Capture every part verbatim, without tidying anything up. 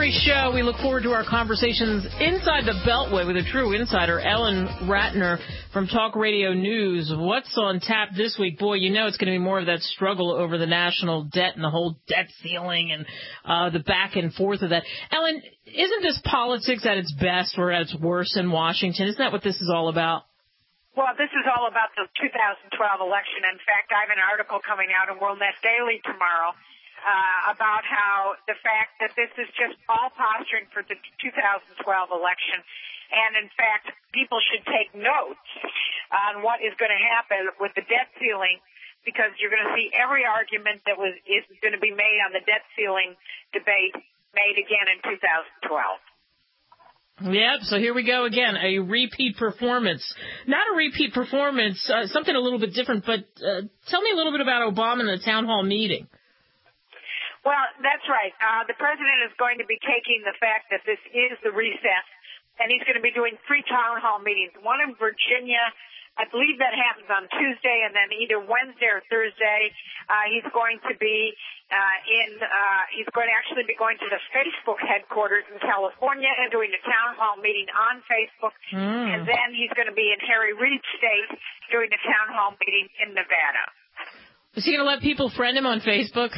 every show, we look forward to our conversations inside the Beltway with a true insider, Ellen Ratner from Talk Radio News. What's on tap this week? Boy, you know it's going to be more of that struggle over the national debt and the whole debt ceiling and uh, the back and forth of that. Ellen, isn't this politics at its best or at its worst in Washington? Isn't that what this is all about? Well, this is all about the two thousand twelve election. In fact, I have an article coming out in WorldNet Daily tomorrow uh, about how the fact that this is just all posturing for the two thousand twelve election. And, in fact, people should take notes on what is going to happen with the debt ceiling, because you're going to see every argument that was is going to be made on the debt ceiling debate made again in two thousand twelve. Yep, so here we go again, a repeat performance. Not a repeat performance, uh, something a little bit different, but uh, tell me a little bit about Obama and the town hall meeting. Well, that's right. Uh, the president is going to be taking the fact that this is the recess, and he's going to be doing three town hall meetings, one in Virginia. I believe that happens on Tuesday, and then either Wednesday or Thursday, uh, he's going to be uh, in, uh, he's going to actually be going to the Facebook headquarters in California and doing a town hall meeting on Facebook. Mm. And then he's going to be in Harry Reid State doing a town hall meeting in Nevada. Is he going to let people friend him on Facebook?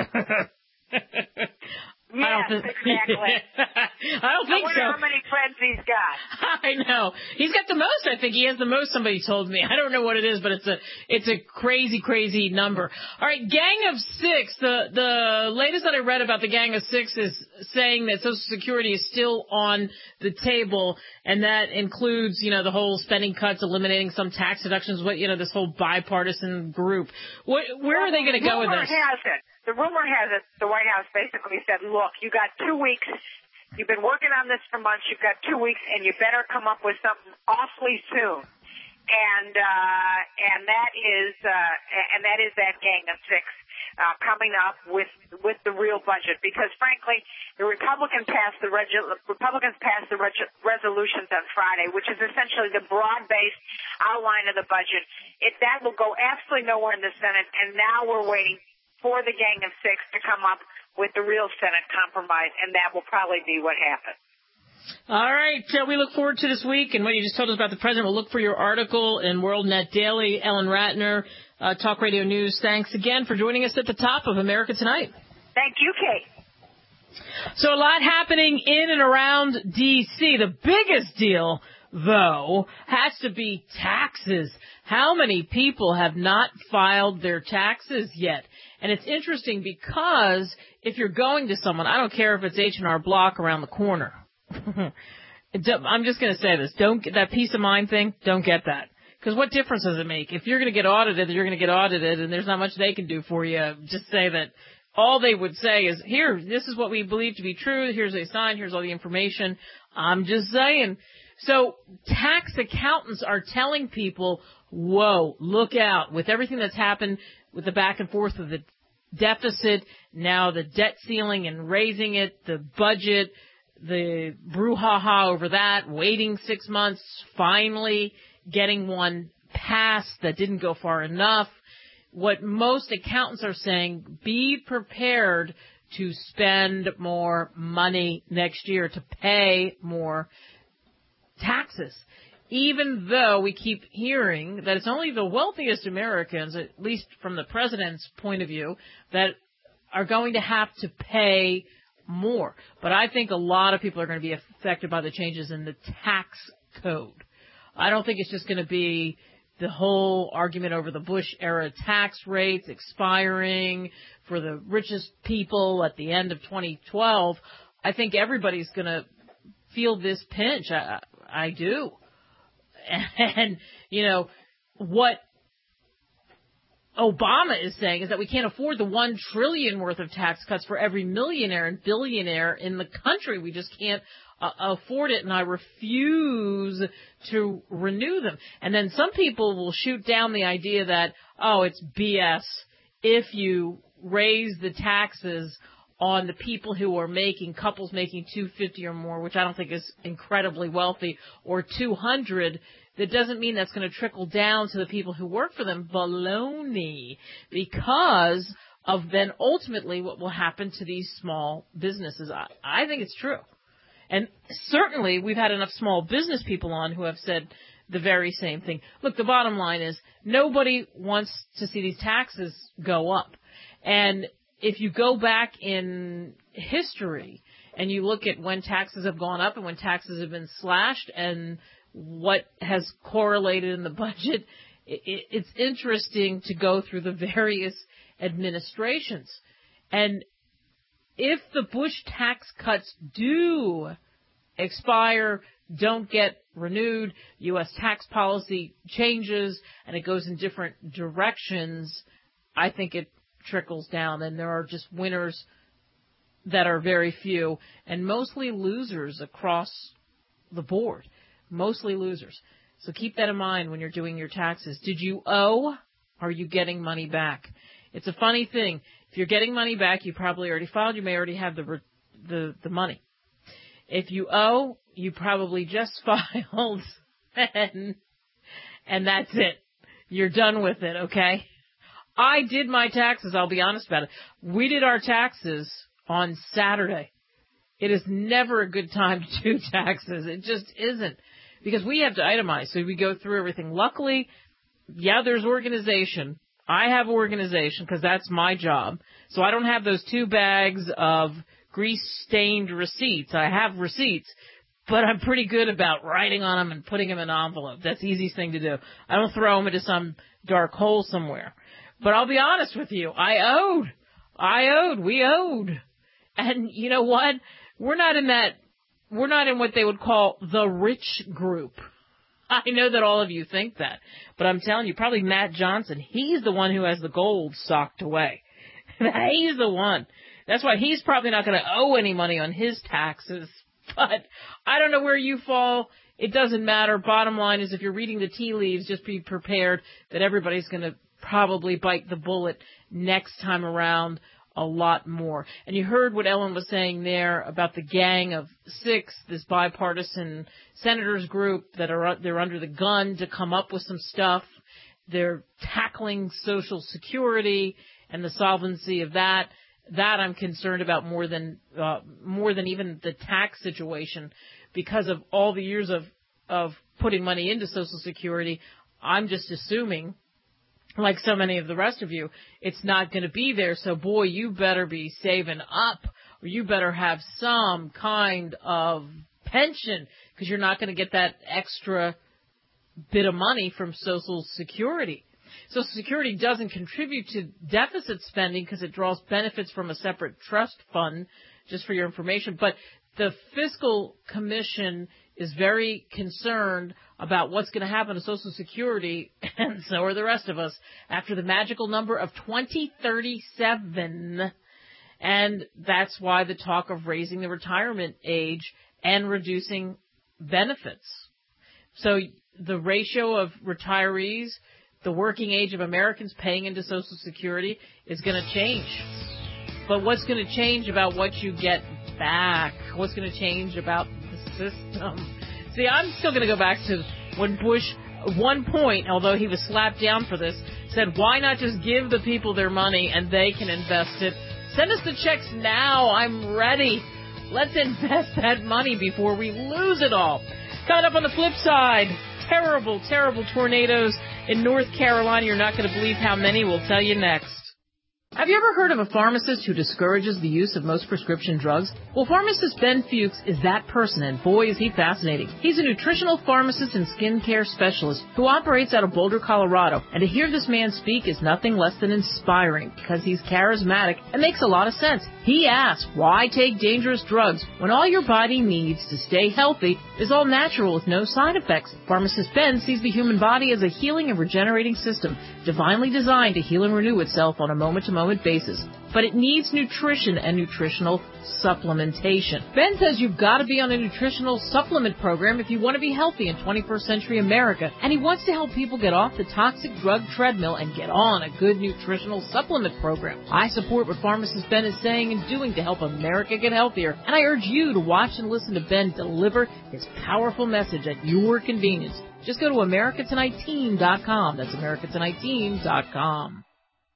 Yes, I don't th- exactly. I don't think I wonder so. how many friends he's got. I know. He's got the most, I think. He has the most, somebody told me. I don't know what it is, but it's a it's a crazy, crazy number. All right, Gang of Six. The, the latest that I read about the Gang of Six is saying that Social Security is still on the table, and that includes, you know, the whole spending cuts, eliminating some tax deductions, what, you know, this whole bipartisan group. What, where well, are they going to go with this? Rumor has it. The rumor has it the White House basically said, look, you got two weeks. You've been working on this for months. You've got two weeks, and you better come up with something awfully soon. And uh, and that is uh, and that is that Gang of Six uh, coming up with with the real budget. Because frankly, the Republicans passed the regu- Republicans passed the reg- resolutions on Friday, which is essentially the broad-based outline of the budget. It that will go absolutely nowhere in the Senate, and now we're waiting for the Gang of Six to come up with the real Senate compromise, and that will probably be what happens. All right. Uh, we look forward to this week, and what you just told us about the president. We'll look for your article in WorldNet Daily. Ellen Ratner, uh, Talk Radio News, thanks again for joining us at the top of America Tonight. Thank you, Kate. So a lot happening in and around D C. The biggest deal, though, has to be taxes. How many people have not filed their taxes yet? And it's interesting because if you're going to someone, I don't care if it's H and R Block around the corner. I'm just going to say this. Don't get that peace of mind thing. Don't get that. Because what difference does it make? If you're going to get audited, you're going to get audited, and there's not much they can do for you. Just say that all they would say is, here, this is what we believe to be true. Here's a sign. Here's all the information. I'm just saying. So tax accountants are telling people, whoa, look out. With everything that's happened with the back and forth of the deficit, now the debt ceiling and raising it, the budget, the brouhaha over that, waiting six months, finally getting one passed that didn't go far enough. What most accountants are saying, be prepared to spend more money next year, to pay more taxes, even though we keep hearing that it's only the wealthiest Americans, at least from the president's point of view, that are going to have to pay more. But I think a lot of people are going to be affected by the changes in the tax code. I don't think it's just going to be the whole argument over the Bush-era tax rates expiring for the richest people at the end of twenty twelve. I think everybody's going to feel this pinch. I, I do. And, you know, what Obama is saying is that we can't afford the one trillion dollars worth of tax cuts for every millionaire and billionaire in the country. We just can't uh, afford it, and I refuse to renew them. And then some people will shoot down the idea that, oh, it's B S if you raise the taxes on the people who are making, couples making two hundred fifty dollars or more, which I don't think is incredibly wealthy, or two hundred dollars. That doesn't mean that's going to trickle down to the people who work for them. Baloney. Because of then ultimately what will happen to these small businesses. I, I think it's true. And certainly we've had enough small business people on who have said the very same thing. Look, the bottom line is nobody wants to see these taxes go up. And if you go back in history and you look at when taxes have gone up and when taxes have been slashed and what has correlated in the budget, it, it's interesting to go through the various administrations. And if the Bush tax cuts do expire, don't get renewed, U S tax policy changes, and it goes in different directions, I think it trickles down, and there are just winners that are very few, and mostly losers across the board. Mostly losers. So keep that in mind when you're doing your taxes. Did you owe? Are you getting money back? It's a funny thing. If you're getting money back, you probably already filed. You may already have the the, the money. If you owe, you probably just filed, and, and that's it. You're done with it, okay? I did my taxes. I'll be honest about it. We did our taxes on Saturday. It is never a good time to do taxes. It just isn't, because we have to itemize. So we go through everything. Luckily, yeah, there's organization. I have organization because that's my job. So I don't have those two bags of grease-stained receipts. I have receipts, but I'm pretty good about writing on them and putting them in an envelope. That's the easiest thing to do. I don't throw them into some dark hole somewhere. But I'll be honest with you. I owed. I owed. We owed. And you know what? We're not in that, we're not in what they would call the rich group. I know that all of you think that, but I'm telling you, probably Matt Johnson, he's the one who has the gold socked away. He's the one. That's why he's probably not going to owe any money on his taxes. But I don't know where you fall. It doesn't matter. Bottom line is, if you're reading the tea leaves, just be prepared that everybody's going to probably bite the bullet next time around a lot more. And you heard what Ellen was saying there about the Gang of Six, this bipartisan senators group that are they're under the gun to come up with some stuff. They're tackling Social Security and the solvency of that. That I'm concerned about more than uh, more than even the tax situation, because of all the years of of putting money into Social Security. I'm just assuming, like so many of the rest of you, it's not going to be there. So, boy, you better be saving up, or you better have some kind of pension, because you're not going to get that extra bit of money from Social Security. Social Security doesn't contribute to deficit spending because it draws benefits from a separate trust fund, just for your information. But the Fiscal Commission is very concerned about what's going to happen to Social Security, and so are the rest of us, after the magical number of twenty thirty-seven. And that's why the talk of raising the retirement age and reducing benefits. So the ratio of retirees, the working age of Americans paying into Social Security, is going to change. But what's going to change about what you get back? What's going to change about the system? See, I'm still going to go back to when Bush, at one point, although he was slapped down for this, said, why not just give the people their money and they can invest it? Send us the checks now. I'm ready. Let's invest that money before we lose it all. Coming up on the flip side, terrible, terrible tornadoes in North Carolina. You're not going to believe how many. We'll tell you next. Have you ever heard of a pharmacist who discourages the use of most prescription drugs? Well, pharmacist Ben Fuchs is that person, and boy, is he fascinating. He's a nutritional pharmacist and skincare specialist who operates out of Boulder, Colorado. And to hear this man speak is nothing less than inspiring, because he's charismatic and makes a lot of sense. He asks, why take dangerous drugs when all your body needs to stay healthy is all natural with no side effects? Pharmacist Ben sees the human body as a healing and regenerating system, divinely designed to heal and renew itself on a moment-to-moment basis. But it needs nutrition and nutritional supplementation. Ben says you've got to be on a nutritional supplement program if you want to be healthy in twenty-first century America, and he wants to help people get off the toxic drug treadmill and get on a good nutritional supplement program. I support what pharmacist Ben is saying and doing to help America get healthier, and I urge you to watch and listen to Ben deliver his powerful message at your convenience. Just go to America Tonight Team dot com. That's America Tonight Team dot com.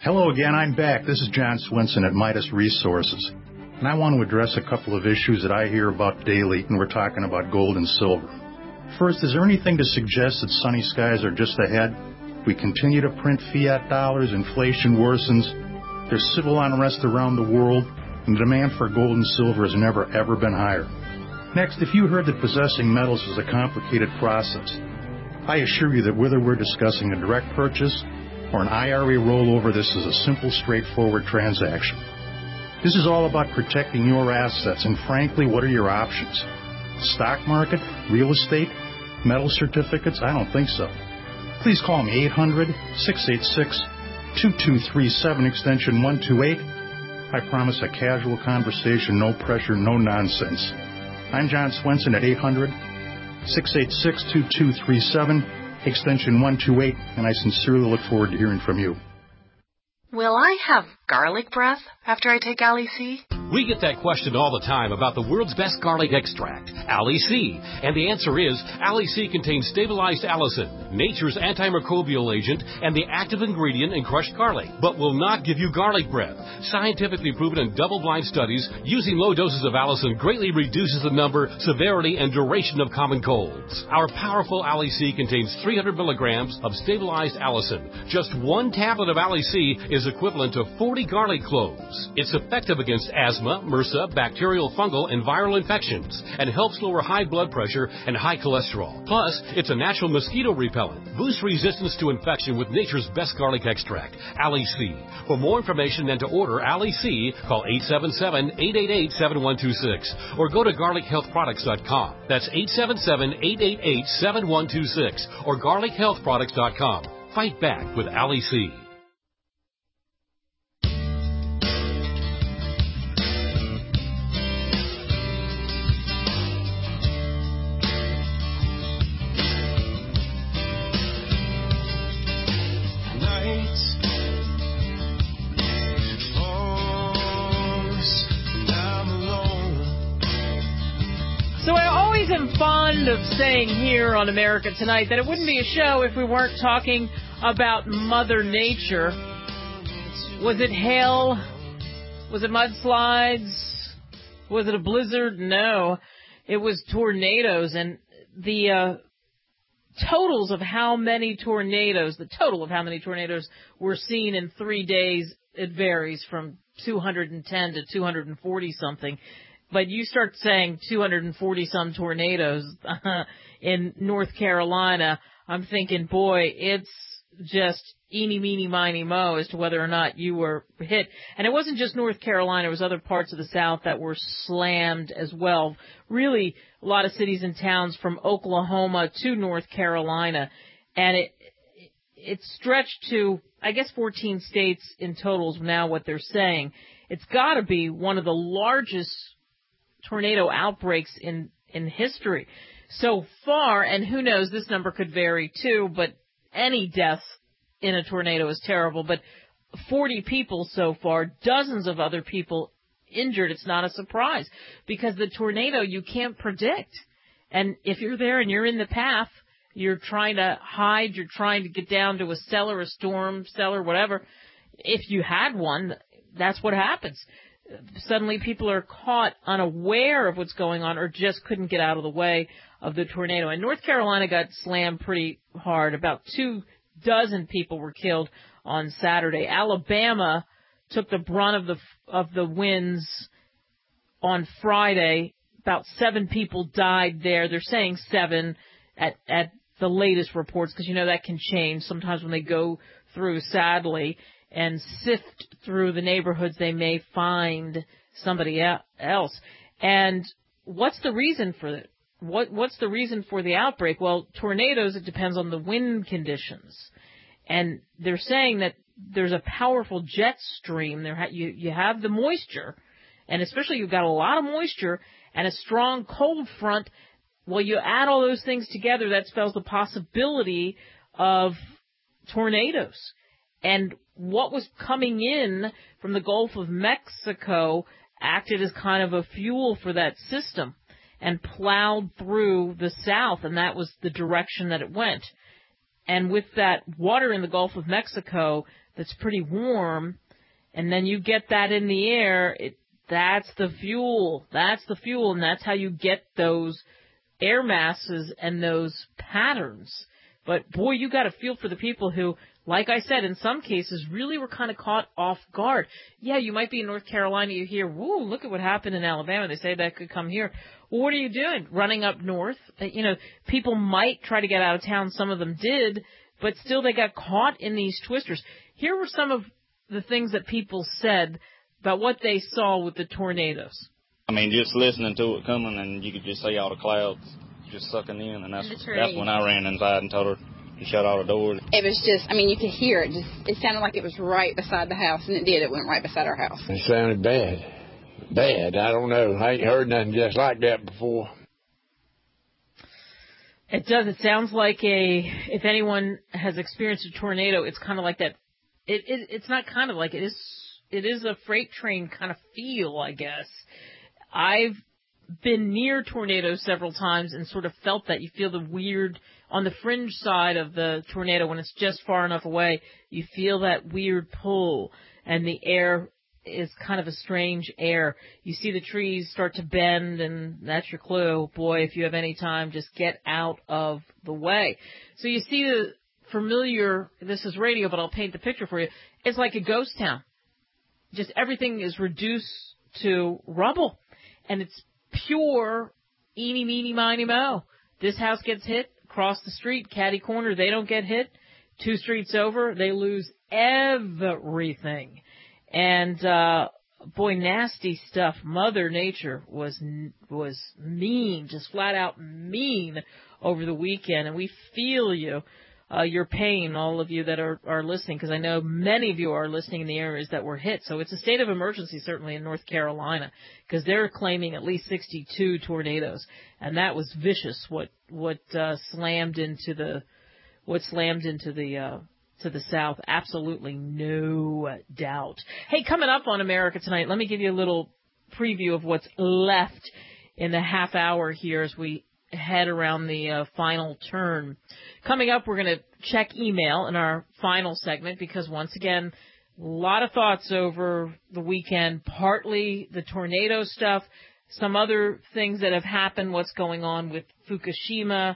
Hello again, I'm back. This is John Swenson at Midas Resources. And I want to address a couple of issues that I hear about daily when we're talking about gold and silver. First, is there anything to suggest that sunny skies are just ahead? We continue to print fiat dollars, inflation worsens, there's civil unrest around the world, and the demand for gold and silver has never, ever been higher. Next, if you heard that possessing metals is a complicated process, I assure you that whether we're discussing a direct purchase or an I R A rollover, this is a simple, straightforward transaction. This is all about protecting your assets, and frankly, what are your options? Stock market? Real estate? Metal certificates? I don't think so. Please call me eight hundred, six eight six, two two three seven, extension one two eight. I promise a casual conversation, no pressure, no nonsense. I'm John Swenson at eight hundred, six eight six, two two three seven, extension one two eight, and I sincerely look forward to hearing from you. Will I have garlic breath after I take Ali C? We get that question all the time about the world's best garlic extract, Ali C. And the answer is, Ali C contains stabilized allicin, nature's antimicrobial agent, and the active ingredient in crushed garlic, but will not give you garlic breath. Scientifically proven in double-blind studies, using low doses of allicin greatly reduces the number, severity, and duration of common colds. Our powerful Ali C contains three hundred milligrams of stabilized allicin. Just one tablet of Ali C is equivalent to forty garlic cloves. It's effective against asthma, MRSA, bacterial, fungal, and viral infections, and helps lower high blood pressure and high cholesterol. Plus, it's a natural mosquito repellent. Boosts resistance to infection with nature's best garlic extract, Ali C. For more information and to order Ali C, call eight seven seven, eight eight eight, seven one two six or go to garlic health products dot com. That's eight seven seven, eight eight eight, seven one two six or garlic health products dot com. Fight back with Ali C. I'm fond of saying here on America Tonight that it wouldn't be a show if we weren't talking about Mother Nature. Was it hail? Was it mudslides? Was it a blizzard? No. It was tornadoes, and the uh, totals of how many tornadoes, the total of how many tornadoes were seen in three days, it varies from two hundred ten to two hundred forty something. But you start saying two hundred forty some tornadoes uh, in North Carolina, I'm thinking, boy, it's just eeny, meeny, miny, mo as to whether or not you were hit. And it wasn't just North Carolina. It was other parts of the South that were slammed as well. Really, a lot of cities and towns from Oklahoma to North Carolina. And it it stretched to, I guess, fourteen states in total is now what they're saying. It's got to be one of the largest tornado outbreaks in, in history so far, and who knows, this number could vary too, but any death in a tornado is terrible, but forty people so far, dozens of other people injured. It's not a surprise because the tornado you can't predict, and if you're there and you're in the path, you're trying to hide, you're trying to get down to a cellar, a storm cellar, whatever. If you had one, that's what happens. Suddenly people are caught unaware of what's going on or just couldn't get out of the way of the tornado. And North Carolina got slammed pretty hard. About two dozen people were killed on Saturday. Alabama took the brunt of the of the winds on Friday. About seven people died there. They're saying seven at, at the latest reports because, you know, that can change sometimes when they go through, sadly, and sift through the neighborhoods, they may find somebody else. And what's the reason for it? What, what's the reason for the outbreak? Well, tornadoes, it depends on the wind conditions. And they're saying that there's a powerful jet stream. There ha- you, you have the moisture, and especially you've got a lot of moisture and a strong cold front. Well, you add all those things together, that spells the possibility of tornadoes. And what was coming in from the Gulf of Mexico acted as kind of a fuel for that system and plowed through the south, and that was the direction that it went. And with that water in the Gulf of Mexico that's pretty warm, and then you get that in the air, it, that's the fuel. That's the fuel, and that's how you get those air masses and those patterns. But, boy, you got to feel for the people who, like I said, in some cases really were kind of caught off guard. Yeah, you might be in North Carolina. You hear, whoa, look at what happened in Alabama. They say that could come here. Well, what are you doing? Running up north? You know, people might try to get out of town. Some of them did, but still they got caught in these twisters. Here were some of the things that people said about what they saw with the tornadoes. I mean, just listening to it coming, and you could just see all the clouds just sucking in, and that's that's when I ran inside and told her to shut all the doors. It was just, I mean, you could hear it. Just, it sounded like it was right beside the house, and it did. It went right beside our house. It sounded bad. Bad. I don't know. I ain't heard nothing just like that before. It does. It sounds like a, if anyone has experienced a tornado, it's kind of like that. It, it It's not kind of like, it is, it is a freight train kind of feel, I guess. I've been near tornadoes several times and sort of felt that. You feel the weird, on the fringe side of the tornado, when it's just far enough away, you feel that weird pull, and the air is kind of a strange air. You see the trees start to bend, and that's your clue. Boy, if you have any time, just get out of the way. So you see the familiar, this is radio, but I'll paint the picture for you. It's like a ghost town. Just everything is reduced to rubble, and it's pure eeny, meeny, miny, mo. This house gets hit. Across the street, catty corner, they don't get hit. Two streets over, they lose everything. And, uh, boy, nasty stuff. Mother Nature was was mean, just flat out mean over the weekend. And we feel you, uh, your pain, all of you that are, are listening, because I know many of you are listening in the areas that were hit. So it's a state of emergency, certainly in North Carolina, because they're claiming at least sixty-two tornadoes. And that was vicious, what what uh, slammed into the what slammed into the uh, to the south. Absolutely no doubt. Hey, coming up on America Tonight, let me give you a little preview of what's left in the half hour here as we head around the uh, final turn. Coming up, we're going to check email in our final segment because, once again, a lot of thoughts over the weekend, partly the tornado stuff, some other things that have happened, what's going on with Fukushima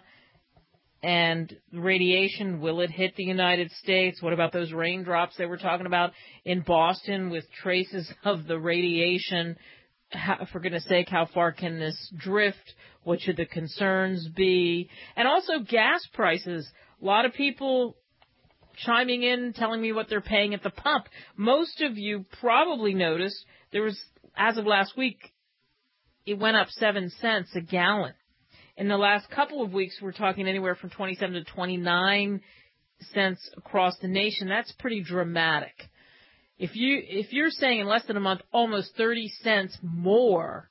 and radiation. Will it hit the United States? What about those raindrops they were talking about in Boston with traces of the radiation? How, for goodness sake, how far can this drift? What should the concerns be? And also gas prices. A lot of people chiming in, telling me what they're paying at the pump. Most of you probably noticed there was, as of last week, it went up seven cents a gallon. In the last couple of weeks, we're talking anywhere from twenty-seven to twenty-nine cents across the nation. That's pretty dramatic. If you, if you're saying in less than a month, almost thirty cents more,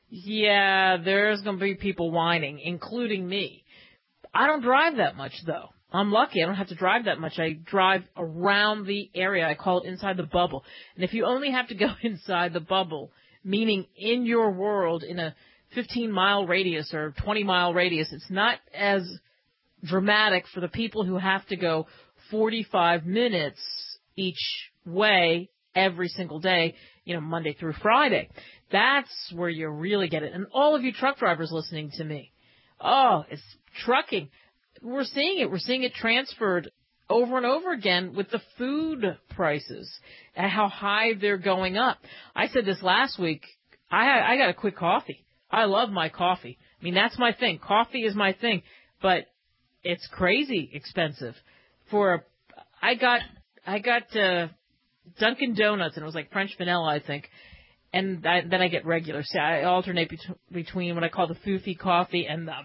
yeah, there's going to be people whining, including me. I don't drive that much, though. I'm lucky. I don't have to drive that much. I drive around the area. I call it inside the bubble. And if you only have to go inside the bubble, meaning in your world, in a fifteen-mile radius or twenty-mile radius, it's not as dramatic for the people who have to go forty-five minutes each way every single day, you know, Monday through Friday. That's where you really get it. And all of you truck drivers listening to me, oh, it's trucking. We're seeing it. We're seeing it transferred over and over again with the food prices and how high they're going up. I said this last week. I I got a quick coffee. I love my coffee. I mean, that's my thing. Coffee is my thing, but it's crazy expensive. For a, I got I got uh, Dunkin' Donuts, and it was like French vanilla, I think. And I, then I get regular. So I alternate bet- between what I call the foofy coffee and the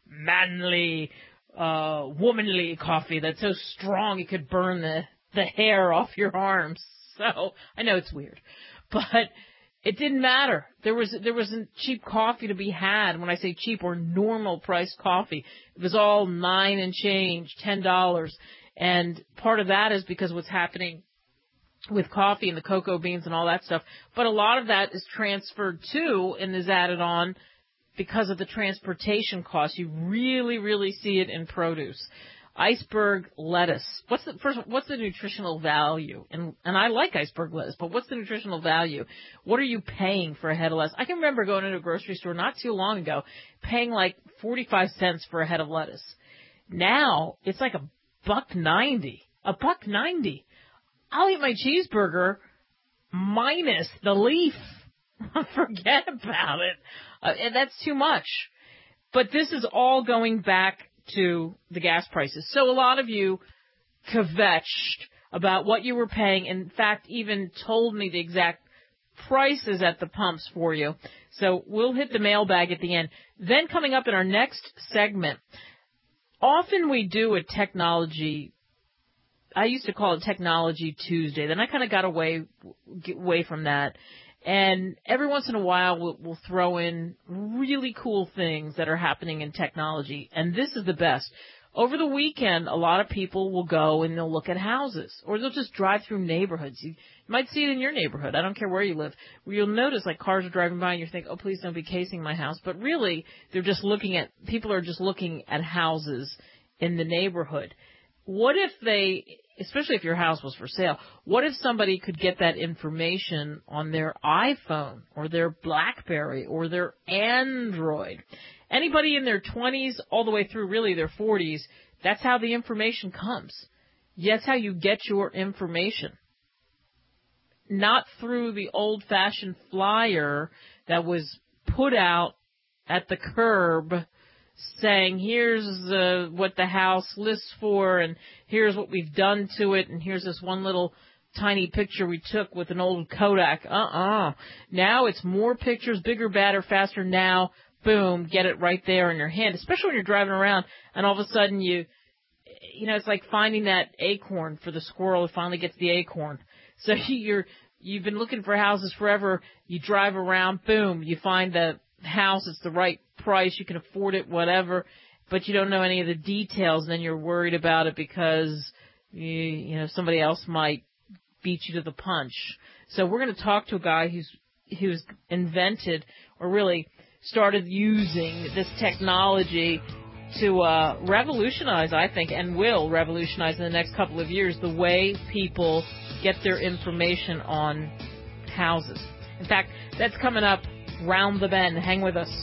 manly, uh, womanly coffee that's so strong it could burn the, the hair off your arms. So I know it's weird, but it didn't matter. There was there wasn't cheap coffee to be had. When I say cheap or normal price coffee, it was all nine and change, ten dollars. And part of that is because what's happening with coffee and the cocoa beans and all that stuff. But a lot of that is transferred to and is added on because of the transportation costs. You really, really see it in produce. Iceberg lettuce. What's the first? What's the nutritional value? And and I like iceberg lettuce, but what's the nutritional value? What are you paying for a head of lettuce? I can remember going into a grocery store not too long ago, paying like forty-five cents for a head of lettuce. Now it's like a buck ninety. A buck ninety. I'll eat my cheeseburger minus the leaf. Forget about it. Uh, and that's too much. But this is all going back to the gas prices. So a lot of you kvetched about what you were paying. In fact, even told me the exact prices at the pumps for you. So we'll hit the mailbag at the end. Then coming up in our next segment, often we do a technology, I used to call it Technology Tuesday. Then I kind of got away, away from that. And every once in a while, we'll, we'll throw in really cool things that are happening in technology. And this is the best. Over the weekend, a lot of people will go and they'll look at houses. Or they'll just drive through neighborhoods. You might see it in your neighborhood. I don't care where you live. Where you'll notice, like, cars are driving by and you think, oh, please don't be casing my house. But really, they're just looking at, people are just looking at houses in the neighborhood. What if they... especially if your house was for sale, what if somebody could get that information on their iPhone or their BlackBerry or their Android? Anybody in their twenties all the way through really their forties, that's how the information comes. That's how you get your information. Not through the old-fashioned flyer that was put out at the curb saying, here's uh, what the house lists for, and here's what we've done to it, and here's this one little tiny picture we took with an old Kodak. Uh-uh. Now it's more pictures, bigger, badder, faster. Now, boom, get it right there in your hand, especially when you're driving around, and all of a sudden you, you know, it's like finding that acorn for the squirrel who finally gets the acorn. So you're, you've been looking for houses forever. You drive around, boom, you find the house, it's the right price, you can afford it, whatever, but you don't know any of the details, and then you're worried about it because you, you know somebody else might beat you to the punch. So we're going to talk to a guy who's who's invented or really started using this technology to uh, revolutionize, I think, and will revolutionize in the next couple of years the way people get their information on houses. In fact, that's coming up round the bend. Hang with us.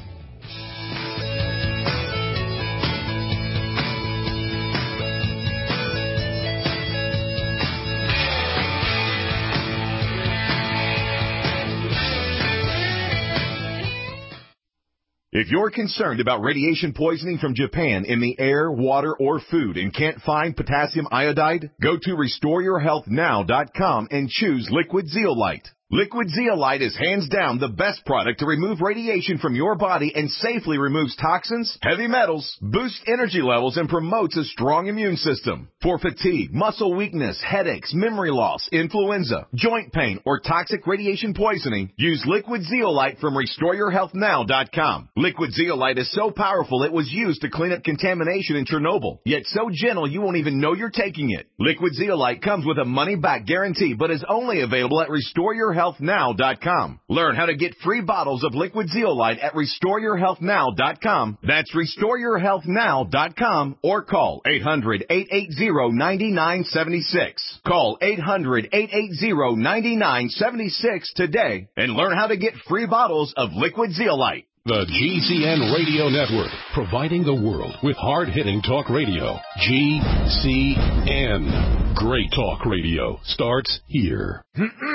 If you're concerned about radiation poisoning from Japan in the air, water, or food and can't find potassium iodide, go to restore your health now dot com and choose Liquid Zeolite. Liquid Zeolite is hands down the best product to remove radiation from your body and safely removes toxins, heavy metals, boosts energy levels, and promotes a strong immune system. For fatigue, muscle weakness, headaches, memory loss, influenza, joint pain, or toxic radiation poisoning, use Liquid Zeolite from restore your health now dot com. Liquid Zeolite is so powerful it was used to clean up contamination in Chernobyl, yet so gentle you won't even know you're taking it. Liquid Zeolite comes with a money-back guarantee but is only available at restore your health now dot com. Learn how to get free bottles of Liquid Zeolite at restore your health now dot com. That's restore your health now dot com or call eight hundred, eight eight zero, nine nine seven six. Call eight hundred, eight eight zero, nine nine seven six today and learn how to get free bottles of Liquid Zeolite. The G C N Radio Network, providing the world with hard-hitting talk radio. G C N. Great talk radio starts here.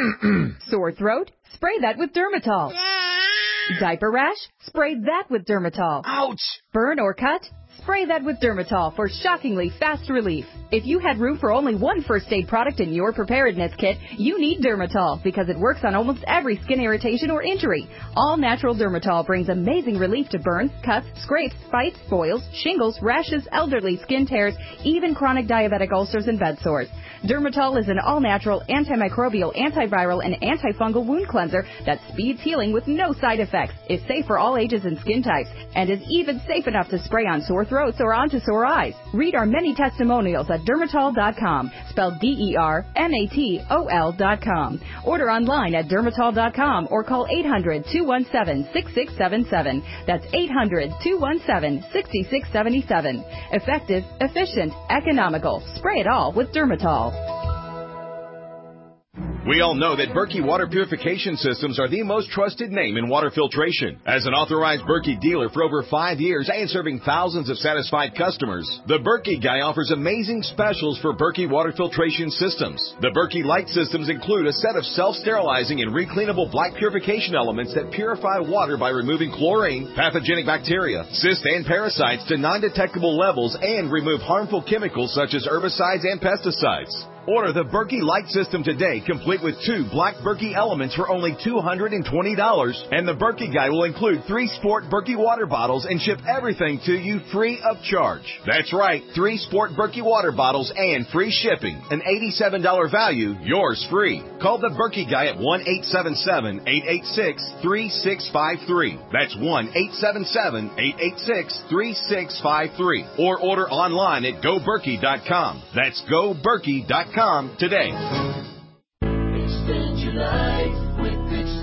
Sore throat? Spray that with Dermatol. Diaper rash? Spray that with Dermatol. Ouch! Burn or cut? Spray that with Dermatol for shockingly fast relief. If you had room for only one first aid product in your preparedness kit, you need Dermatol because it works on almost every skin irritation or injury. All natural Dermatol brings amazing relief to burns, cuts, scrapes, bites, boils, shingles, rashes, elderly skin tears, even chronic diabetic ulcers and bed sores. Dermatol is an all-natural, antimicrobial, antiviral, and antifungal wound cleanser that speeds healing with no side effects, is safe for all ages and skin types, and is even safe enough to spray on sore throat throats, or onto sore eyes. Read our many testimonials at dermatol dot com, spelled D E R M A T O L dot com. Order online at dermatol dot com or call eight hundred, two one seven, six six seven seven. That's eight hundred, two one seven, six six seven seven. Effective, efficient, economical. Spray it all with Dermatol. We all know that Berkey Water Purification Systems are the most trusted name in water filtration. As an authorized Berkey dealer for over five years and serving thousands of satisfied customers, the Berkey Guy offers amazing specials for Berkey Water Filtration Systems. The Berkey Light Systems include a set of self-sterilizing and recleanable black purification elements that purify water by removing chlorine, pathogenic bacteria, cysts, and parasites to non-detectable levels and remove harmful chemicals such as herbicides and pesticides. Order the Berkey Light System today, complete with two black Berkey elements for only two hundred twenty dollars. And the Berkey Guy will include three Sport Berkey water bottles and ship everything to you free of charge. That's right, three Sport Berkey water bottles and free shipping. An eighty-seven dollars value, yours free. Call the Berkey Guy at one eight seven seven, eight eight six, three six five three. That's one eight seven seven, eight eight six, three six five three. Or order online at go berkey dot com. That's go berkey dot com today. Extend your life with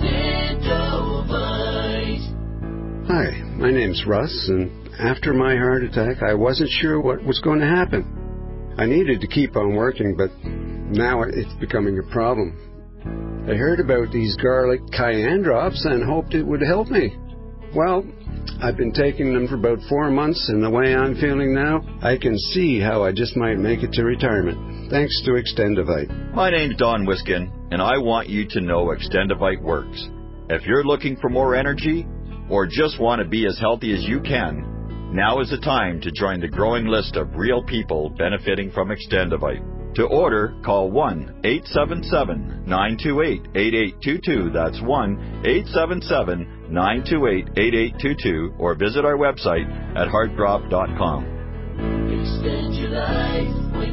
Extendovite. Hi, my name's Russ, and after my heart attack, I wasn't sure what was going to happen. I needed to keep on working, but now it's becoming a problem. I heard about these garlic cayenne drops and hoped it would help me. Well, I've been taking them for about four months, and the way I'm feeling now, I can see how I just might make it to retirement. Thanks to Extendovite. My name's Don Wiskin, and I want you to know Extendovite works. If you're looking for more energy, or just want to be as healthy as you can, now is the time to join the growing list of real people benefiting from Extendovite. To order, call one eight seven seven, nine two eight, eight eight two two. That's one eight seven seven, nine two eight, eight eight two two, or visit our website at heart drop dot com. Extend your life with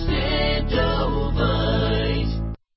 Extendovite.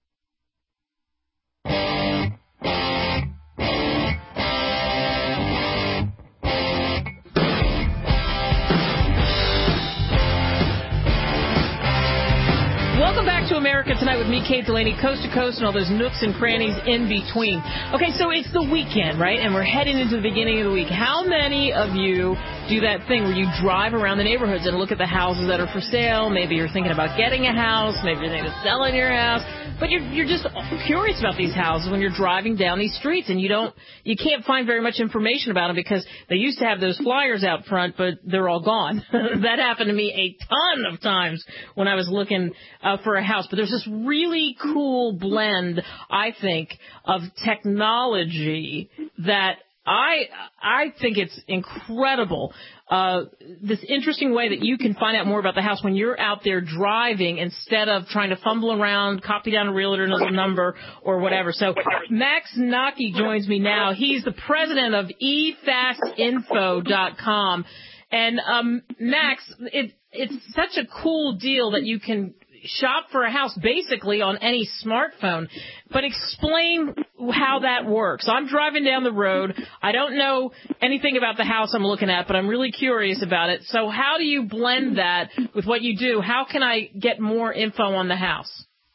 Welcome back to America Tonight with me, Kate Delaney, coast to coast and all those nooks and crannies in between. Okay, so it's the weekend, right? And we're heading into the beginning of the week. How many of you do that thing where you drive around the neighborhoods and look at the houses that are for sale? Maybe you're thinking about getting a house. Maybe you're thinking of selling your house. But you're, you're just curious about these houses when you're driving down these streets, and you don't, you can't find very much information about them because they used to have those flyers out front, but they're all gone. That happened to me a ton of times when I was looking uh, for a house. But there's this really cool blend, I think, of technology that I I think it's incredible. Uh, this interesting way that you can find out more about the house when you're out there driving instead of trying to fumble around, copy down a realtor's number or whatever. So Max Naki joins me now. He's the president of e fast info dot com. And um, Max, it, it's such a cool deal that you can shop for a house basically on any smartphone. But explain how that works. I'm driving down the road. I don't know anything about the house I'm looking at, but I'm really curious about it. So how do you blend that with what you do? How can I get more info on the house?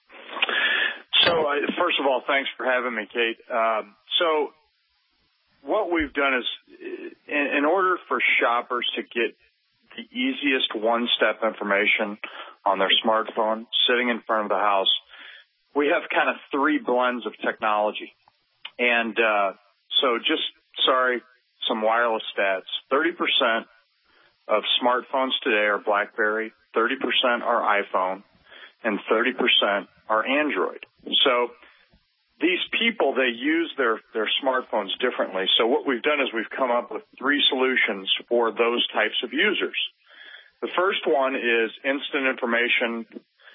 So, uh, first of all, thanks for having me, Kate. Um, so what we've done is, in, in order for shoppers to get the easiest one-step information on their smartphone sitting in front of the house, we have kind of three blends of technology. And uh, so just, sorry, some wireless stats. thirty percent of smartphones today are BlackBerry, thirty percent are iPhone, and thirty percent are Android. So these people, they use their, their smartphones differently. So what we've done is we've come up with three solutions for those types of users. The first one is instant information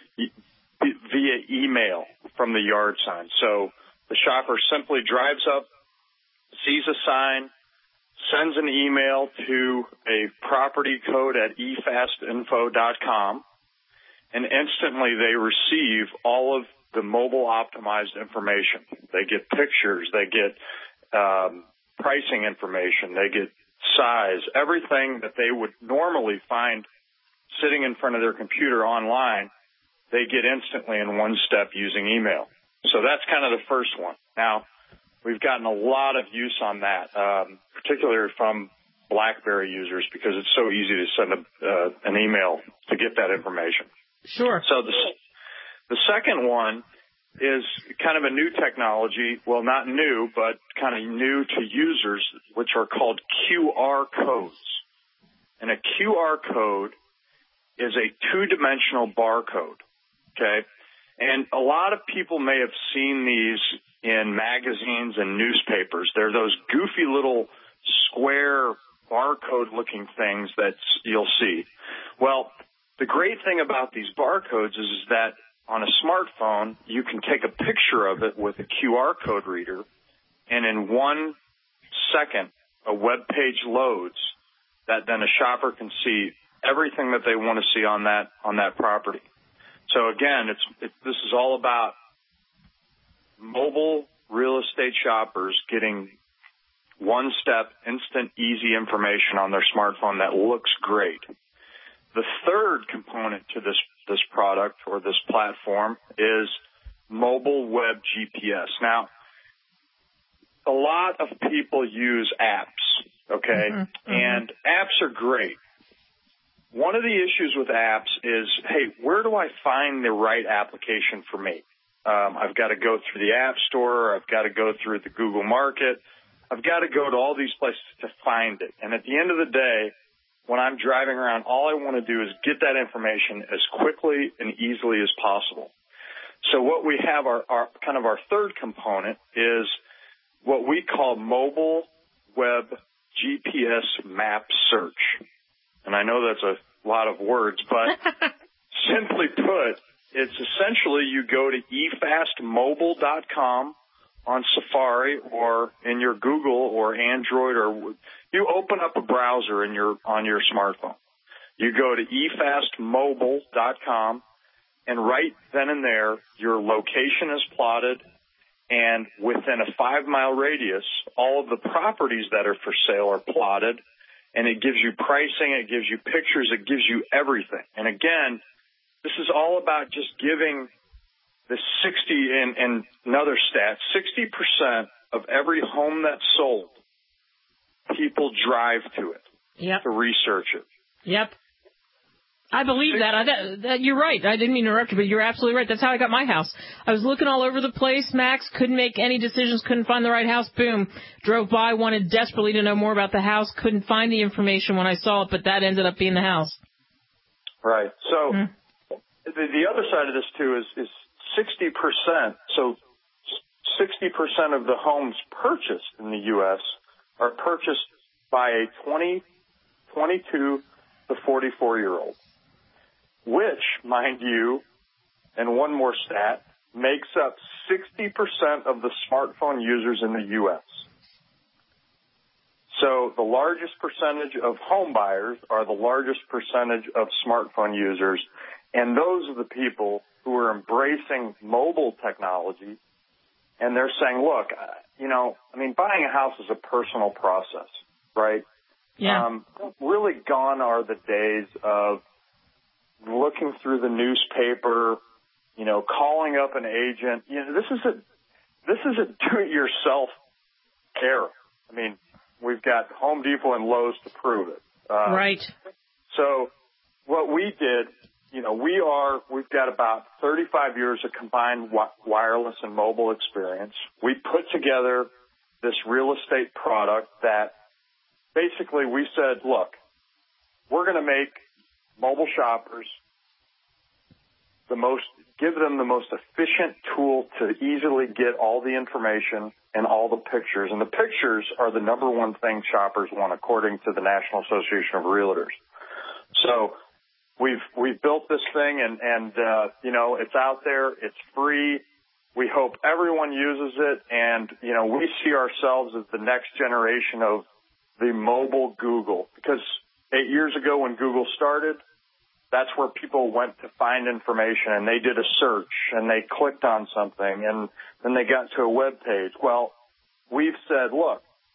via email from the yard sign. So the shopper simply drives up, sees a sign, sends an email to a property code at e fast info dot com, and instantly they receive all of the mobile optimized information. They get pictures, they get um, pricing information, they get size, everything that they would normally find sitting in front of their computer online, they get instantly in one step using email. So that's kind of the first one. Now, we've gotten a lot of use on that, um, particularly from BlackBerry users, because it's so easy to send a, uh, an email to get that information. Sure. So the, the second one is kind of a new technology, well, not new, but kind of new to users, which are called Q R codes. And a Q R code is a two-dimensional barcode, okay? And a lot of people may have seen these in magazines and newspapers. They're those goofy little square barcode-looking things that you'll see. Well, the great thing about these barcodes is, is that on a smartphone, you can take a picture of it with a Q R code reader, and in one second, a web page loads that then a shopper can see everything that they want to see on that on that property. So again, it's it, this is all about mobile real estate shoppers getting one-step, instant, easy information on their smartphone that looks great. The third component to this this product or this platform is mobile web G P S. Now, a lot of people use apps, okay? Mm-hmm, mm-hmm. And apps are great. One of the issues with apps is, hey, where do I find the right application for me? Um, I've got to go through the App Store. I've got to go through the Google Market. I've got to go to all these places to find it. And at the end of the day, when I'm driving around, all I want to do is get that information as quickly and easily as possible. So what we have, our, our kind of our third component is what we call mobile web G P S map search. And I know that's a lot of words, but simply put, it's essentially you go to e fast mobile dot com on Safari or in your Google or Android, or you open up a browser in your on your smartphone. You go to e fast mobile dot com, and right then and there, your location is plotted, and within a five-mile radius, all of the properties that are for sale are plotted, and it gives you pricing, it gives you pictures, it gives you everything. And again, this is all about just giving the sixty, and, and another stat, sixty percent of every home that's sold, people drive to it yep. to research it. Yep. I believe that. I, that, that. You're right. I didn't mean to interrupt you, but you're absolutely right. That's how I got my house. I was looking all over the place, Max, couldn't make any decisions, couldn't find the right house. Boom. Drove by, wanted desperately to know more about the house, couldn't find the information when I saw it, but that ended up being the house. Right. So mm-hmm. the, the other side of this, too, is, is sixty percent. So sixty percent of the homes purchased in the U S are purchased by a twenty, twenty-two to forty-four-year-old. Which, mind you, and one more stat, makes up sixty percent of the smartphone users in the U S. So the largest percentage of home buyers are the largest percentage of smartphone users, and those are the people who are embracing mobile technology, and they're saying, look, you know, I mean, buying a house is a personal process, right? Yeah. Um, really gone are the days of looking through the newspaper, you know, calling up an agent. You know, this is a this is a do-it-yourself era. I mean, we've got Home Depot and Lowe's to prove it. Uh, right. So what we did, you know, we are we've got about thirty-five years of combined wi- wireless and mobile experience. We put together this real estate product that basically we said, look, we're going to make mobile shoppers the most, give them the most efficient tool to easily get all the information and all the pictures. And the pictures are the number one thing shoppers want, according to the National Association of Realtors. So we've we've built this thing, and and uh, you know, it's out there, it's free. We hope everyone uses it, and you know, we see ourselves as the next generation of the mobile Google, because eight years ago when Google started, that's where people went to find information, and they did a search, and they clicked on something, and then they got to a web page. Well, we've said, look,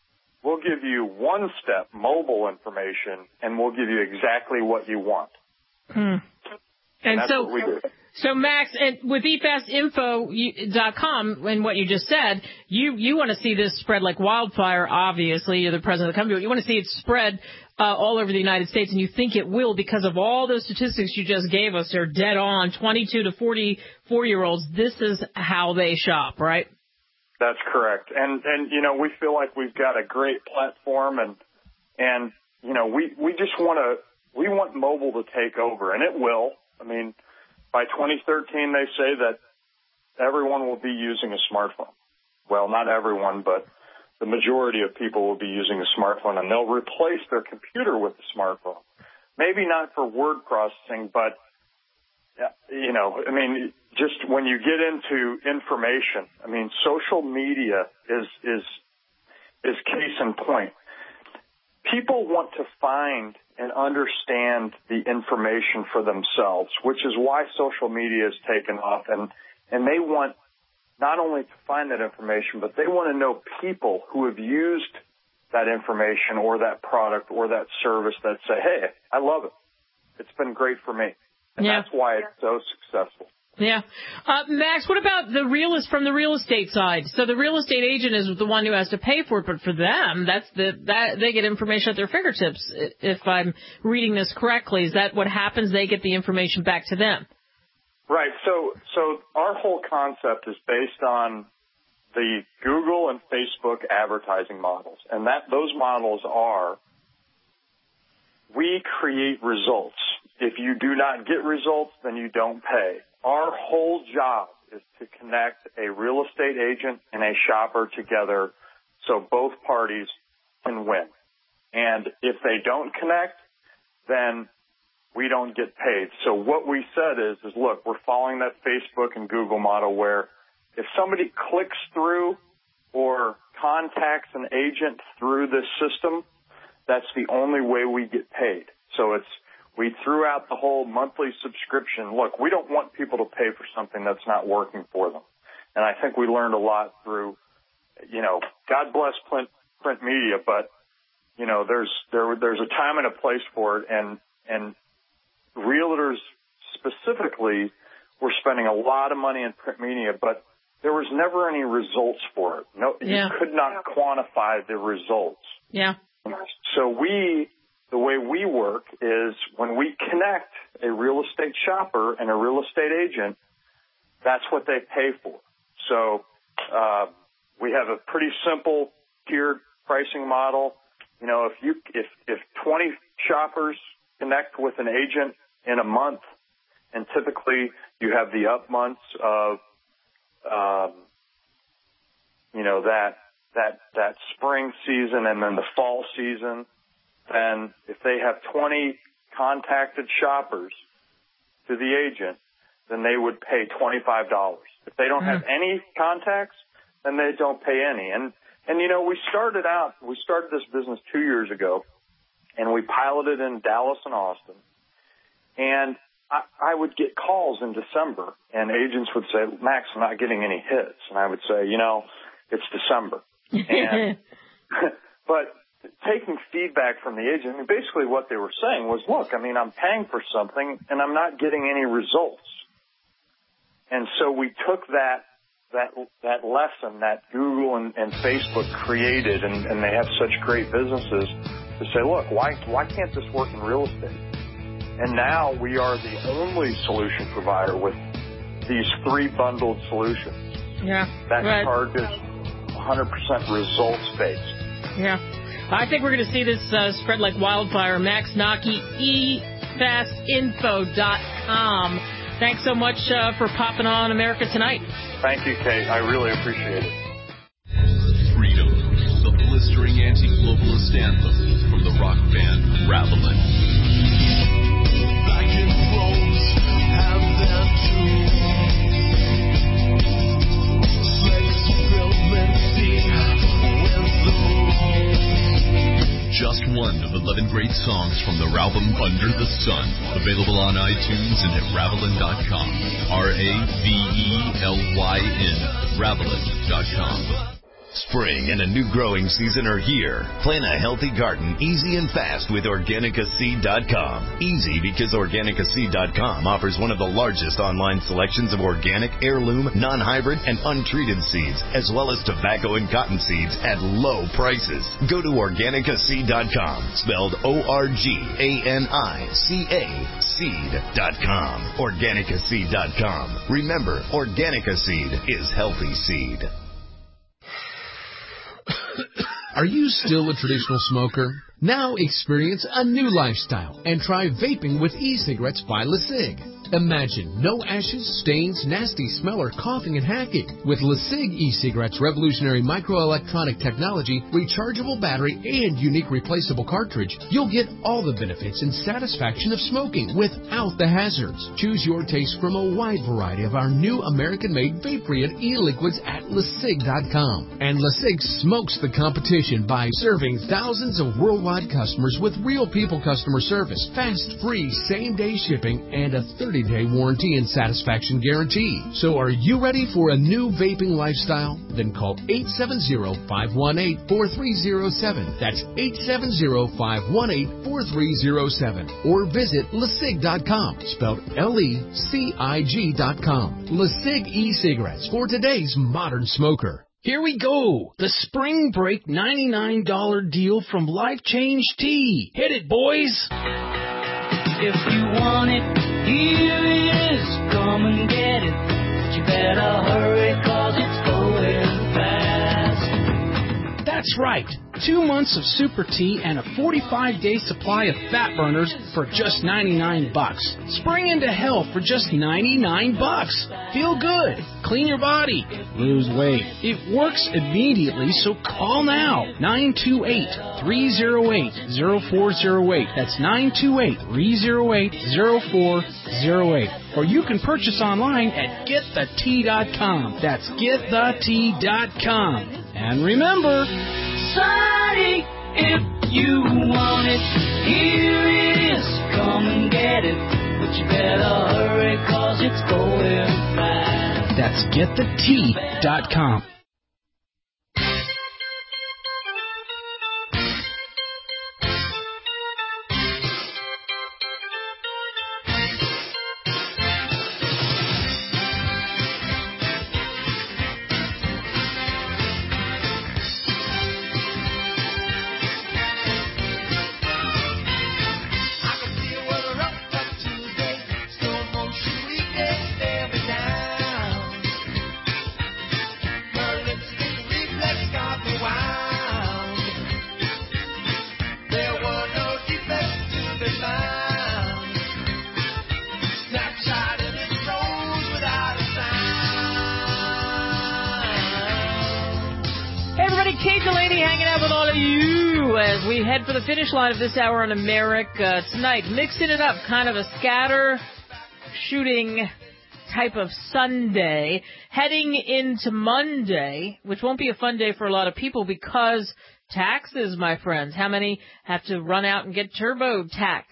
we'll give you one-step mobile information, and we'll give you exactly what you want. Hmm. And, and that's so, what we do. So, Max, and with e fast info dot com and what you just said, you, you want to see this spread like wildfire, obviously. You're the president of the company. You want to see it spread uh, all over the United States, and you think it will because of all those statistics you just gave us. They're dead on, twenty-two to forty-four-year-olds. This is how they shop, right? That's correct. And, and you know, we feel like we've got a great platform, and, and you know, we, we just want to, we want mobile to take over, and it will. I mean, by twenty thirteen, they say that everyone will be using a smartphone. Well, not everyone, but the majority of people will be using a smartphone, and they'll replace their computer with a smartphone. Maybe not for word processing, but, you know, I mean, just when you get into information, I mean, social media is, is, is case in point. People want to find and understand the information for themselves, which is why social media has taken off. And, and they want not only to find that information, but they want to know people who have used that information or that product or that service that say, hey, I love it. It's been great for me. And yeah. that's why it's so successful. Yeah. Uh, Max, what about the realist from the real estate side? So the real estate agent is the one who has to pay for it, but for them, that's the, that, they get information at their fingertips. If I'm reading this correctly, is that what happens? They get the information back to them. Right. So, so our whole concept is based on the Google and Facebook advertising models. And that, those models are, we create results. If you do not get results, then you don't pay. Our whole job is to connect a real estate agent and a shopper together so both parties can win. And if they don't connect, then we don't get paid. So what we said is, is look, we're following that Facebook and Google model where if somebody clicks through or contacts an agent through this system, that's the only way we get paid. So it's, we threw out the whole monthly subscription. Look, we don't want people to pay for something that's not working for them. And I think we learned a lot through, you know, God bless print, print media, but, you know, there's, there, there's a time and a place for it. And, and realtors specifically were spending a lot of money in print media, but there was never any results for it. No, yeah. You could not quantify the results. Yeah. So we, the way we work is when we connect a real estate shopper and a real estate agent, that's what they pay for. So uh, we have a pretty simple tiered pricing model. You know, if you if if twenty shoppers connect with an agent in a month, and typically you have the up months of, um, you know, that that that spring season and then the fall season. Then if they have twenty contacted shoppers to the agent, then they would pay twenty-five dollars. If they don't mm. have any contacts, then they don't pay any. And, and you know, we started out, we started this business two years ago, and we piloted in Dallas and Austin. And I, I would get calls in December, and agents would say, Max, I'm not getting any hits. And I would say, you know, it's December. And, but taking feedback from the agent, I mean, basically what they were saying was, look, I mean, I'm paying for something and I'm not getting any results. And so we took that that that lesson that Google and, and Facebook created, and, and they have such great businesses, to say, look, why why can't this work in real estate? And now we are the only solution provider with these three bundled solutions. Yeah. That right. charges one hundred percent results based. Yeah. I think we're going to see this uh, spread like wildfire. Max Naki, e fast info dot com. Thanks so much uh, for popping on America Tonight. Thank you, Kate. I really appreciate it. Freedom, the blistering anti-globalist anthem from the rock band Ravelin. Back in Rose, have their tomb. Flexibility with the Just one of eleven great songs from their album Under the Sun, available on iTunes and at Ravelin dot com. R A V E L Y N, Ravelin dot com. Spring and a new growing season are here. Plant a healthy garden easy and fast with Organica Seed dot com. Easy because Organica Seed dot com offers one of the largest online selections of organic, heirloom, non-hybrid, and untreated seeds, as well as tobacco and cotton seeds at low prices. Go to Organica Seed dot com, spelled O R G A N I C A, seed dot com. Organica Seed dot com. Remember, Organica Seed is healthy seed. Are you still a traditional smoker? Now experience a new lifestyle and try vaping with e-cigarettes by LeSig. Imagine no ashes, stains, nasty smell, or coughing and hacking. With LeSig e-cigarettes' revolutionary microelectronic technology, rechargeable battery, and unique replaceable cartridge, you'll get all the benefits and satisfaction of smoking without the hazards. Choose your taste from a wide variety of our new American-made vape-free e-liquids at LeSig dot com. And LeSig smokes the competition by serving thousands of worldwide customers with real people customer service, fast, free, same-day shipping, and a thirty-day warranty and satisfaction guarantee. So are you ready for a new vaping lifestyle? Then call eight seven zero, five one eight, four three zero seven. That's eight seven zero, five one eight, four three zero seven. Or visit LeSig dot com, spelled L E C I G dot com. LeSig e-cigarettes for today's modern smoker. Here we go. The Spring Break ninety-nine dollars deal from Life Change Tea. Hit it, boys. If you want it, here it is. Come and get it. But you better hurry, cause it's going fast. That's right. Two months of Super Tea and a forty-five day supply of fat burners for just ninety-nine bucks. Spring into health for just ninety-nine bucks. Feel good. Clean your body. Lose weight. It works immediately, so call now. nine two eight, three oh eight, oh four oh eight. That's nine two eight, three oh eight, oh four oh eight. Or you can purchase online at get the tea dot com. That's get the tea dot com. And remember, Sunny, if you want it, here it is. Come and get it. But you better hurry, cause it's going fast. that's get the tea dot com. Head for the finish line of this hour on America Tonight. Mixing it up, kind of a scatter shooting type of Sunday. Heading into Monday, which won't be a fun day for a lot of people because taxes, my friends. How many have to run out and get TurboTax?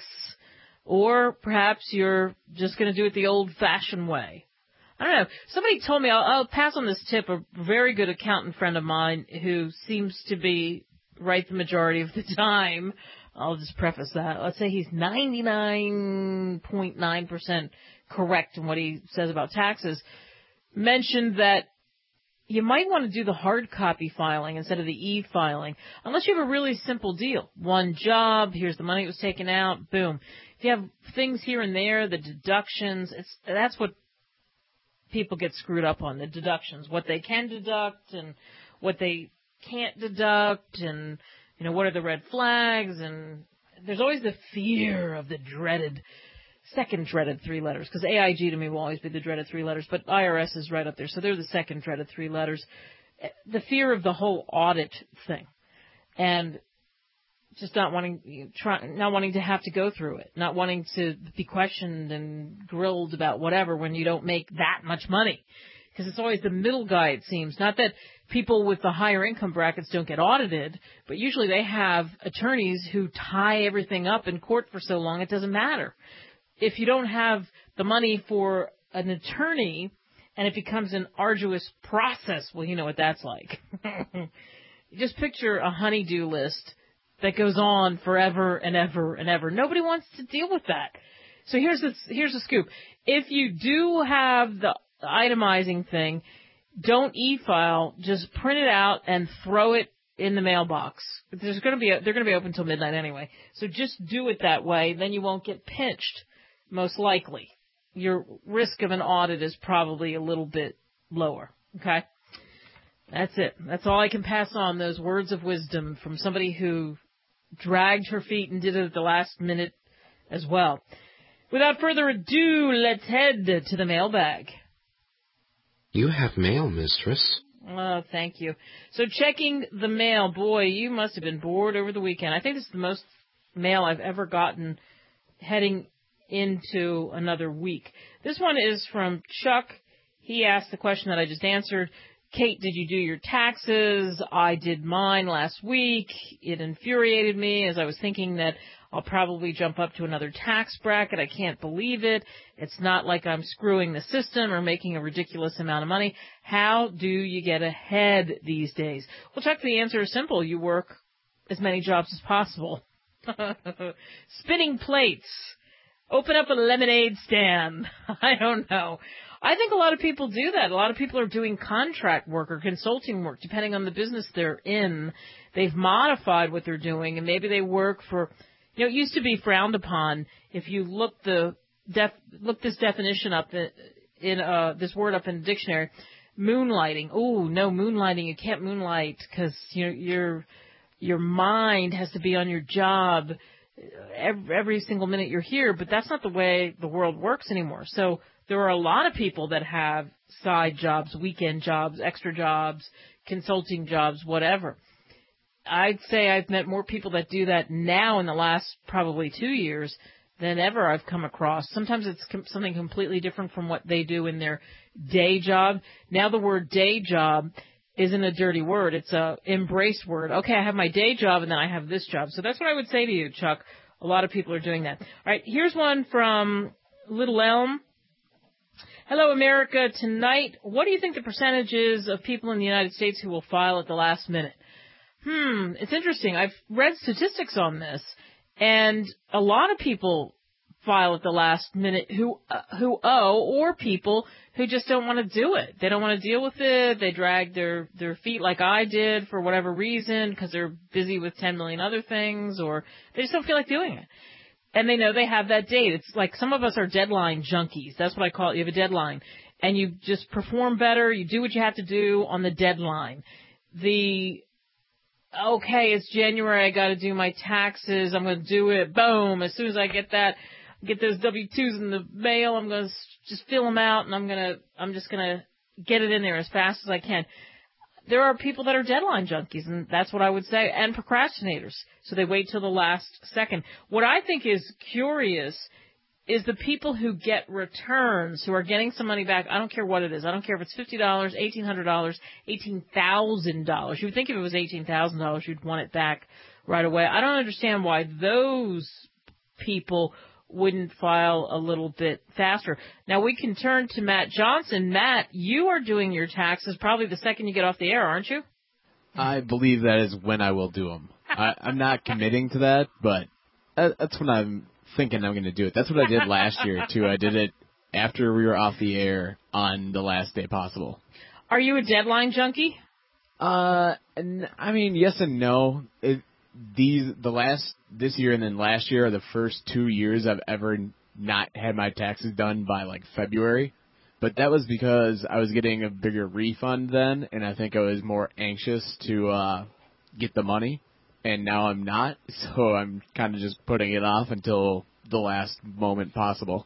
Or perhaps you're just going to do it the old-fashioned way. I don't know. Somebody told me, I'll, I'll pass on this tip, a very good accountant friend of mine who seems to be right the majority of the time. I'll just preface that. Let's say he's ninety-nine point nine percent correct in what he says about taxes. Mentioned that you might want to do the hard copy filing instead of the e-filing, unless you have a really simple deal. One job, here's the money that was taken out, boom. If you have things here and there, the deductions, it's that's what people get screwed up on, the deductions, what they can deduct and what they can't deduct, and you know, what are the red flags, and there's always the fear of the dreaded second dreaded three letters, because A I G to me will always be the dreaded three letters, but I R S is right up there, so they're the second dreaded three letters. The fear of the whole audit thing, and just not wanting try, not wanting to have to go through it, not wanting to be questioned and grilled about whatever when you don't make that much money. Because it's always the middle guy, it seems. Not that people with the higher income brackets don't get audited, but usually they have attorneys who tie everything up in court for so long it doesn't matter. If you don't have the money for an attorney and it becomes an arduous process. Well, you know what that's like. Just picture a honey-do list that goes on forever and ever and ever. Nobody wants to deal with that. So here's the, here's the scoop. If you do have the itemizing thing, don't e-file, just print it out and throw it in the mailbox. There's going to be a, they're going to be open until midnight anyway. So just do it that way, then you won't get pinched, most likely. Your risk of an audit is probably a little bit lower, okay? That's it. That's all I can pass on, those words of wisdom from somebody who dragged her feet and did it at the last minute as well. Without further ado, let's head to the mailbag. You have mail, mistress. Oh, thank you. So checking the mail, boy, you must have been bored over the weekend. I think this is the most mail I've ever gotten heading into another week. This one is from Chuck. He asked the question that I just answered. Kate, did you do your taxes? I did mine last week. It infuriated me as I was thinking that I'll probably jump up to another tax bracket. I can't believe it. It's not like I'm screwing the system or making a ridiculous amount of money. How do you get ahead these days? Well, Chuck, the answer is simple. You work as many jobs as possible. Spinning plates. Open up a lemonade stand. I don't know. I think a lot of people do that. A lot of people are doing contract work or consulting work, depending on the business they're in. They've modified what they're doing, and maybe they work for, you know, it used to be frowned upon if you look the def, look this definition up in, in uh, this word up in the dictionary. Moonlighting. Oh, no, moonlighting. You can't moonlight because you know, your your mind has to be on your job every, every single minute you're here. But that's not the way the world works anymore. So there are a lot of people that have side jobs, weekend jobs, extra jobs, consulting jobs, whatever. I'd say I've met more people that do that now in the last probably two years than ever I've come across. Sometimes it's com- something completely different from what they do in their day job. Now the word day job isn't a dirty word. It's a embrace word. Okay, I have my day job and then I have this job. So that's what I would say to you, Chuck. A lot of people are doing that. All right, here's one from Little Elm. Hello, America. Tonight, what do you think the percentage is of people in the United States who will file at the last minute? Hmm, it's interesting. I've read statistics on this, and a lot of people file at the last minute who uh, who owe, or people who just don't want to do it. They don't want to deal with it. They drag their, their feet like I did for whatever reason because they're busy with ten million other things, or they just don't feel like doing it. And they know they have that date. It's like some of us are deadline junkies. That's what I call it. You have a deadline. And you just perform better. You do what you have to do on the deadline. The, okay, it's January. I got to do my taxes. I'm going to do it. Boom. As soon as I get that, get those W two's in the mail, I'm going to just fill them out, and I'm going to, I'm just going to get it in there as fast as I can. There are people that are deadline junkies, and that's what I would say, and procrastinators. So they wait till the last second. What I think is curious is the people who get returns, who are getting some money back. I don't care what it is. I don't care if it's fifty dollars, eighteen hundred dollars, eighteen thousand dollars. You would think if it was eighteen thousand dollars, you'd want it back right away. I don't understand why those people wouldn't file a little bit faster. Now, we can turn to Matt Johnson. Matt, you are doing your taxes probably the second you get off the air, aren't you? I believe that is when I will do them. I, I'm not committing to that, but that's when I'm thinking I'm going to do it. That's what I did last year, too. I did it after we were off the air on the last day possible. Are you a deadline junkie? Uh, I mean, yes and no. It, these the last this year and then last year are the first two years I've ever not had my taxes done by like February. But that was because I was getting a bigger refund then, and I think I was more anxious to uh, get the money. And now I'm not, so I'm kind of just putting it off until the last moment possible.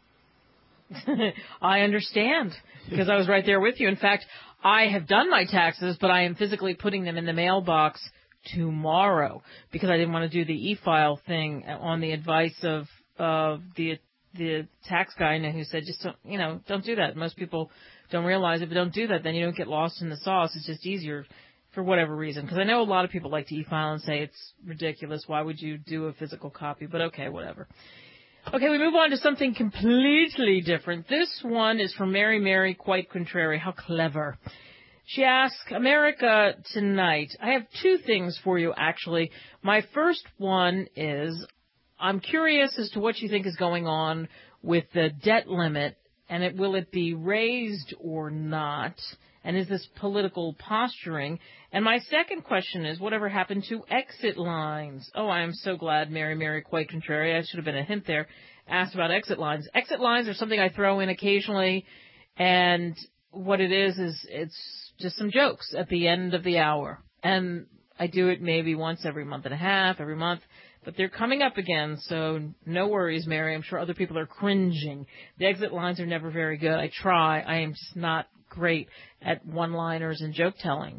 I understand, because I was right there with you. In fact, I have done my taxes, but I am physically putting them in the mailbox tomorrow because I didn't want to do the e-file thing on the advice of of the the tax guy I know who said, just don't, you know, don't do that. Most people don't realize it, but don't do that. Then you don't get lost in the sauce. It's just easier for whatever reason. Because I know a lot of people like to e-file and say it's ridiculous. Why would you do a physical copy? But okay, whatever. Okay, we move on to something completely different. This one is from Mary Mary, quite contrary. How clever. She asks, America Tonight, I have two things for you, actually. My first one is, I'm curious as to what you think is going on with the debt limit, and it, will it be raised or not? And is this political posturing? And my second question is, whatever happened to exit lines? Oh, I am so glad, Mary Mary, quite contrary. I should have been a hint there. Asked about exit lines. Exit lines are something I throw in occasionally, and what it is is it's just some jokes at the end of the hour. And I do it maybe once every month and a half, every month. But they're coming up again, so no worries, Mary. I'm sure other people are cringing. The exit lines are never very good. I try. I am just not great at one-liners and joke-telling.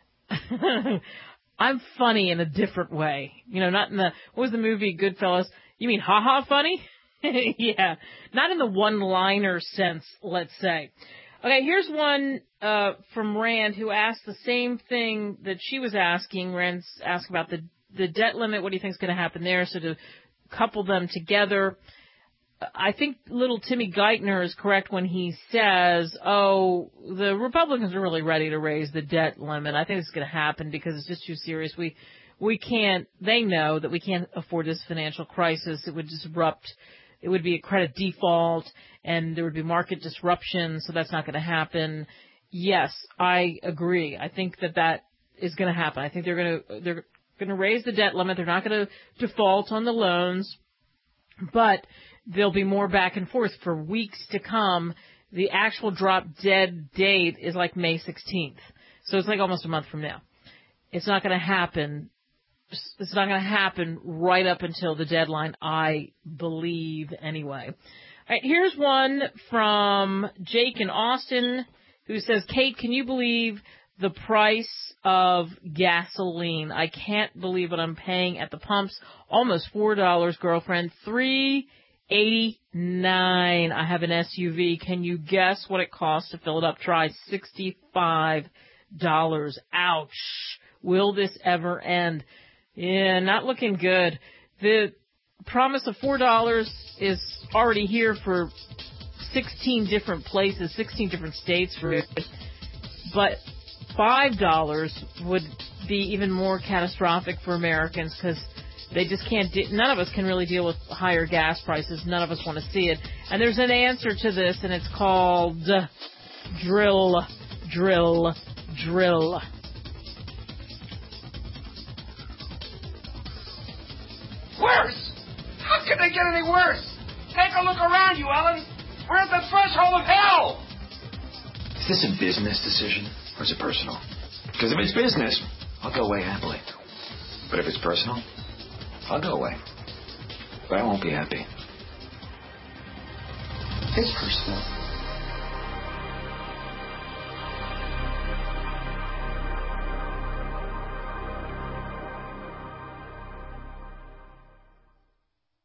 I'm funny in a different way. You know, not in the, what was the movie, Goodfellas? You mean ha-ha funny? Yeah, not in the one-liner sense, let's say. Okay, here's one uh, from Rand who asked the same thing that she was asking. Rand asked about the, the debt limit. What do you think is going to happen there? So to couple them together, I think little Timmy Geithner is correct when he says, oh, the Republicans are really ready to raise the debt limit. I think it's going to happen because it's just too serious. We we can't, they know that we can't afford this financial crisis. It would disrupt, it would be a credit default, and there would be market disruption, so that's not going to happen. Yes, I agree. I think that that is going to happen. I think they're going to they're going to raise the debt limit. They're not going to default on the loans, but there'll be more back and forth for weeks to come. The actual drop dead date is like May sixteenth. So it's like almost a month from now. It's not going to happen. It's not going to happen right up until the deadline, I believe, anyway. All right, here's one from Jake in Austin who says, Kate, can you believe the price of gasoline? I can't believe what I'm paying at the pumps. Almost four dollars, girlfriend. three eighty-nine. I have an S U V. Can you guess what it costs to fill it up? Try sixty-five dollars. Ouch. Will this ever end? Yeah, not looking good. The promise of four dollars is already here for sixteen different places, sixteen different states for it. But five dollars would be even more catastrophic for Americans because they just can't, de- none of us can really deal with higher gas prices. None of us want to see it. And there's an answer to this, and it's called drill, drill, drill. Worse? How could they get any worse? Take a look around you, Ellen. We're at the threshold of hell. Is this a business decision or is it personal? Because if it's business, I'll go away happily. But if it's personal, I'll go away. But I won't be happy. It's personal.